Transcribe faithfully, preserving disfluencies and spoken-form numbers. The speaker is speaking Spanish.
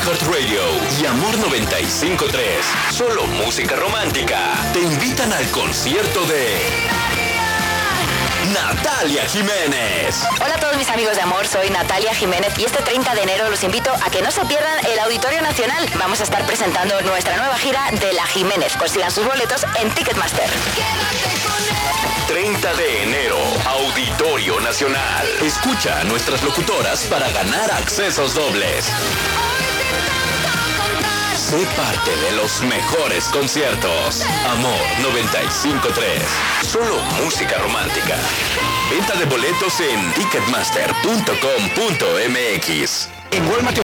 iHeartRadio y Amor noventa y cinco punto tres, solo música romántica, te invitan al concierto de Natalia Jiménez. Hola a todos mis amigos de Amor, soy Natalia Jiménez y este treinta de enero los invito a que no se pierdan el Auditorio Nacional. Vamos a estar presentando nuestra nueva gira de La Jiménez. Consigan sus boletos en Ticketmaster. treinta de enero, Auditorio Nacional. Escucha a nuestras locutoras para ganar accesos dobles. Sé parte de los mejores conciertos. Amor noventa y cinco punto tres. Solo música romántica. Venta de boletos en ticketmaster punto com punto m x. En Walmart